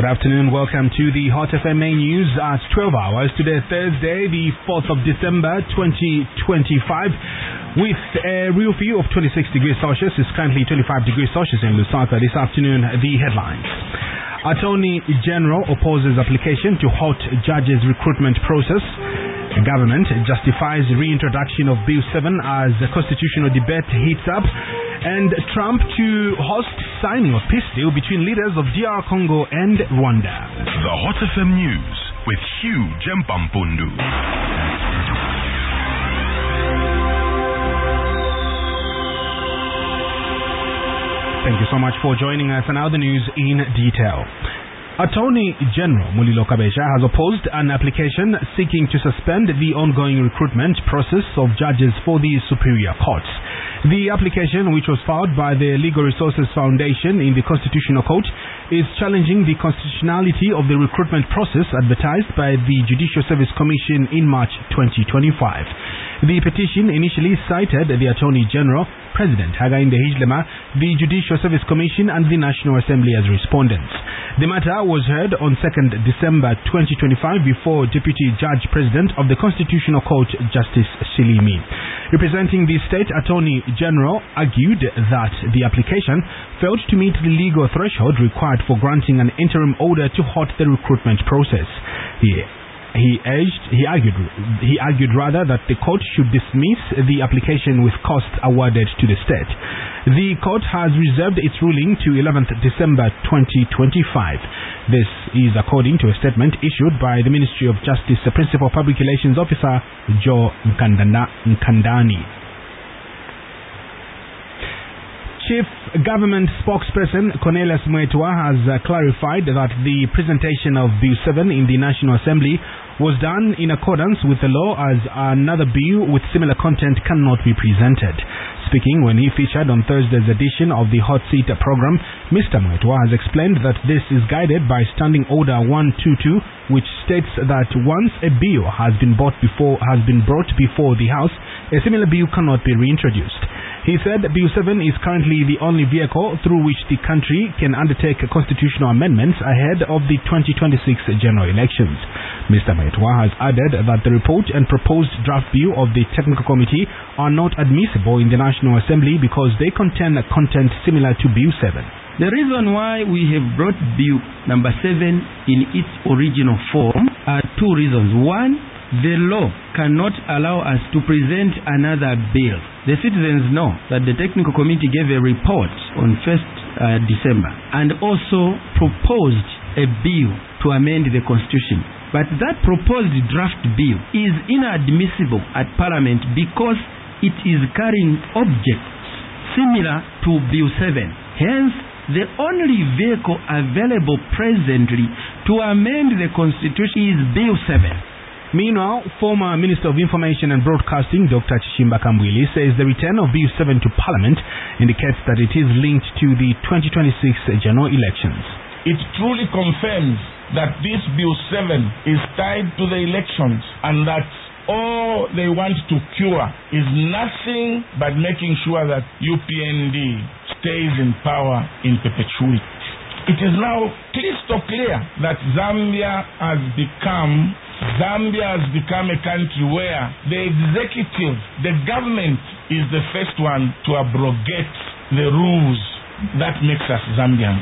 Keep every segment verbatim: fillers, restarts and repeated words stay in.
afternoon. Welcome to the Hot F M main news at twelve hours. Today, Thursday, the fourth of December, twenty twenty-five. With a real view of twenty-six degrees Celsius. It's currently twenty-five degrees Celsius in Lusaka. This afternoon, the headlines. Attorney General opposes application to halt judges' recruitment process. The government justifies reintroduction of Bill seven as the constitutional debate heats up. And Trump to host signing of peace deal between leaders of D R Congo and Rwanda. The Hot F M News with Hugh Jempampundu. Thank you so much for joining us, and now the news in detail. Attorney General Mulilo Kabesha has opposed an application seeking to suspend the ongoing recruitment process of judges for the Superior Courts. The application, which was filed by the Legal Resources Foundation in the Constitutional Court, is challenging the constitutionality of the recruitment process advertised by the Judicial Service Commission in March twenty twenty-five. The petition initially cited the Attorney General, President Hakainde Hichilema, the Judicial Service Commission and the National Assembly as respondents. The matter was heard on second of December twenty twenty-five before Deputy Judge President of the Constitutional Court, Justice Shilimi. Representing the State Attorney General argued that the application failed to meet the legal threshold required for granting an interim order to halt the recruitment process. He He urged, he argued, he argued rather that the court should dismiss the application with costs awarded to the state. The court has reserved its ruling to eleventh of December twenty twenty-five. This is according to a statement issued by the Ministry of Justice Principal Public Relations Officer Joe Nkandani. Chief Government Spokesperson Cornelius Mwetwa has uh, clarified that the presentation of Bill seven in the National Assembly was done in accordance with the law, as another bill with similar content cannot be presented. Speaking when he featured on Thursday's edition of the Hot Seat program, Mister Mwetwa has explained that this is guided by Standing Order one twenty-two, which states that once a bill has been brought before has been brought before the House, a similar bill cannot be reintroduced. He said Bill seven is currently the only vehicle through which the country can undertake constitutional amendments ahead of the twenty twenty-six general elections. Mister Mwetwa has added that the report and proposed draft bill of the Technical Committee are not admissible in the National Assembly because they contain a content similar to Bill seven. The reason why we have brought Bill number seven in its original form are two reasons. One, the law cannot allow us to present another bill. The citizens know that the Technical Committee gave a report on first of December and also proposed a bill to amend the Constitution. But that proposed draft bill is inadmissible at Parliament because it is carrying objects similar to Bill seven. Hence, the only vehicle available presently to amend the Constitution is Bill seven. Meanwhile, former Minister of Information and Broadcasting Doctor Chishimba Kambwili says the return of Bill seven to Parliament indicates that it is linked to the twenty twenty-six general elections. It truly confirms that this Bill seven is tied to the elections and that all they want to cure is nothing but making sure that U P N D stays in power in perpetuity. It is now crystal clear that Zambia has become Zambia has become a country where the executive, the government, is the first one to abrogate the rules that makes us Zambians.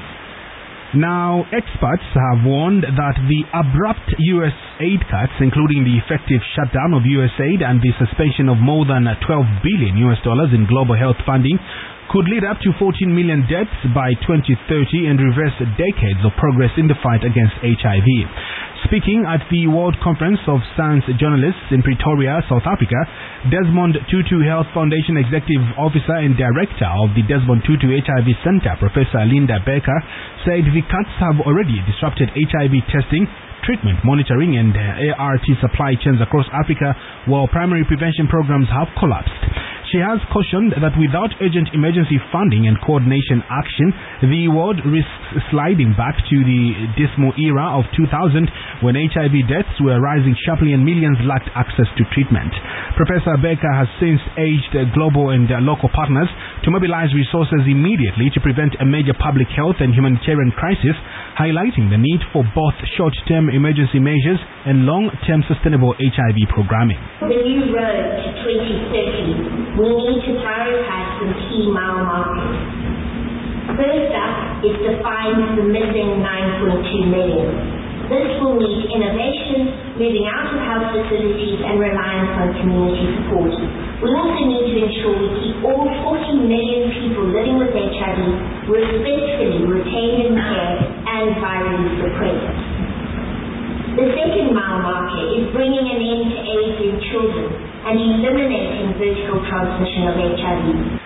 Now, experts have warned that the abrupt U S aid cuts, including the effective shutdown of U S aid and the suspension of more than twelve billion U S dollars in global health funding, could lead up to fourteen million deaths by twenty thirty and reverse decades of progress in the fight against H I V. Speaking at the World Conference of Science Journalists in Pretoria, South Africa, Desmond Tutu Health Foundation Executive Officer and Director of the Desmond Tutu H I V Center, Professor Linda Becker, said the cuts have already disrupted H I V testing, treatment monitoring and A R T supply chains across Africa, while primary prevention programs have collapsed. She has cautioned that without urgent emergency funding and coordination action, the world risks sliding back to the dismal era of two thousand when H I V deaths were rising sharply and millions lacked access to treatment. Professor Baker has since urged global and local partners to mobilize resources immediately to prevent a major public health and humanitarian crisis, highlighting the need for both short-term emergency measures and long-term sustainable H I V programming. The new road to twenty thirty, we need to prioritize some key mile markers. First up is to find the missing nine point two million. This will need innovation, moving out of health facilities and reliance on community support. We also need to ensure we keep all forty million people living with H I V respectfully retained in care and virally suppressed. The second mile marker is bringing an end to AIDS in children and eliminating vertical transmission of H I V.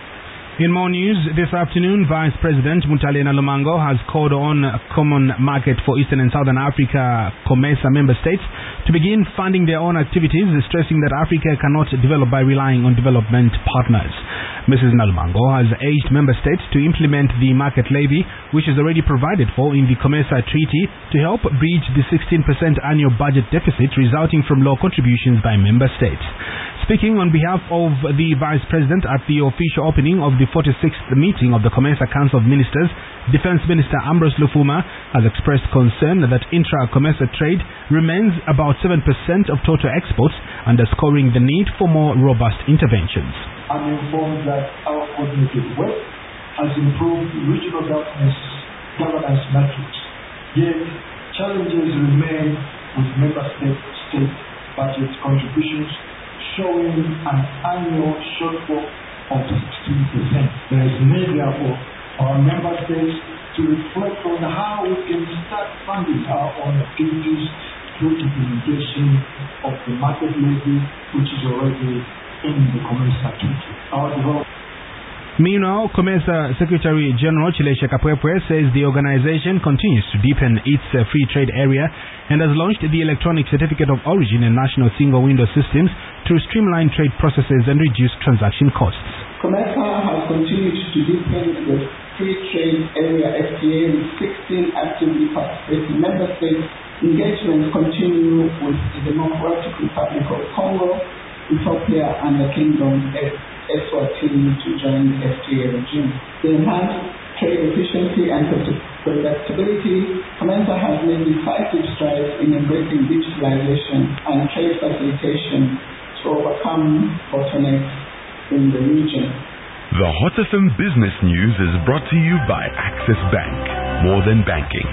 In more news, this afternoon, Vice President Mutalena Lumango has called on Common Market for Eastern and Southern Africa COMESA member states to begin funding their own activities, stressing that Africa cannot develop by relying on development partners. Missus Nalumango has urged member states to implement the market levy, which is already provided for in the COMESA Treaty, to help bridge the sixteen percent annual budget deficit resulting from low contributions by member states. Speaking on behalf of the Vice President at the official opening of the forty-sixth meeting of the COMESA Council of Ministers, Defense Minister Ambrose Lufuma has expressed concern that intra-COMESA trade remains about seven percent of total exports, underscoring the need for more robust interventions. I'm informed that our coordinated work has improved regional governance, governance metrics. Yet, challenges remain with member state, state budget contributions, showing an annual shortfall of sixteen percent. There is need, therefore, for our member states to reflect on how we can start funding our own activities through implementation of the market levy, which is already in the COMESA Treaty. Our development Meanwhile, COMESA Secretary General Chileshe Kapwepwe says the organization continues to deepen its uh, free trade area and has launched the Electronic Certificate of Origin and National Single Window Systems to streamline trade processes and reduce transaction costs. COMESA has continued to deepen the free trade area F T A with sixteen actively participating member states. Engagements continue with the Democratic Republic of Congo, Ethiopia and the Kingdom of Eswatini to join the F T A regime. To enhance trade efficiency and predictability, COMESA has made decisive strides in embracing digitalization and trade facilitation to overcome bottlenecks in the region. The Hot F M Business News is brought to you by Access Bank. More than banking.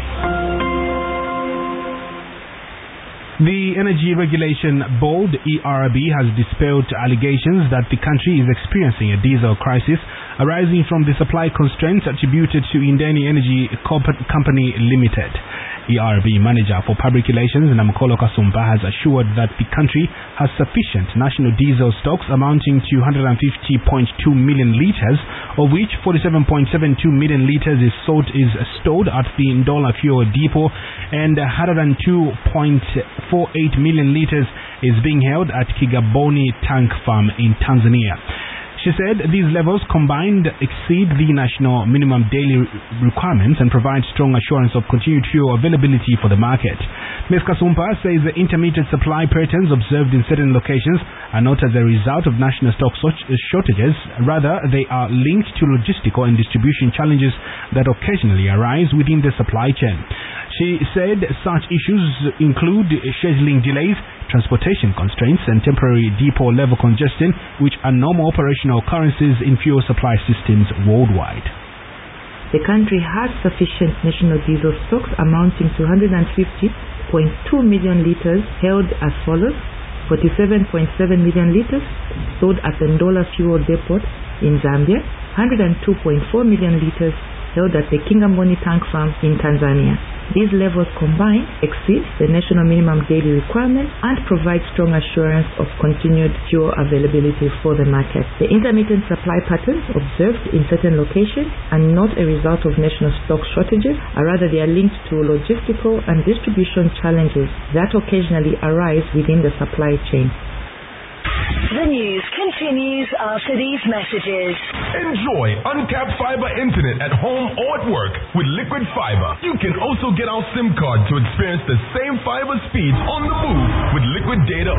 The Energy Regulation Board, E R B, has dispelled allegations that the country is experiencing a diesel crisis arising from the supply constraints attributed to Indeni Energy Company Limited. E R B Manager for Public Relations Namkolo Kasumba has assured that the country has sufficient national diesel stocks amounting to one hundred fifty point two million litres, of which forty-seven point seven two million litres is sold is stored at the Ndola Fuel Depot and one hundred two point four eight million litres is being held at Kigamboni Tank Farm in Tanzania. She said these levels combined exceed the national minimum daily requirements and provide strong assurance of continued fuel availability for the market. Miz Kasumba says the intermittent supply patterns observed in certain locations are not as a result of national stock shortages, rather they are linked to logistical and distribution challenges that occasionally arise within the supply chain. She said such issues include scheduling delays, transportation constraints and temporary depot level congestion, which are normal operational occurrences in fuel supply systems worldwide. The country has sufficient national diesel stocks amounting to one hundred fifty point two million litres held as follows: forty-seven point seven million litres stored at the Ndola Fuel Depot in Zambia, one hundred two point four million litres held at the Kigamboni Tank Farm in Tanzania. These levels combined exceed the national minimum daily requirement and provide strong assurance of continued fuel availability for the market. The intermittent supply patterns observed in certain locations are not a result of national stock shortages, or rather they are linked to logistical and distribution challenges that occasionally arise within the supply chain. The news continues after these messages. Enjoy uncapped fiber internet at home or at work with Liquid Fiber. You can also get our SIM card to experience the same fiber speeds on the move with Liquid Data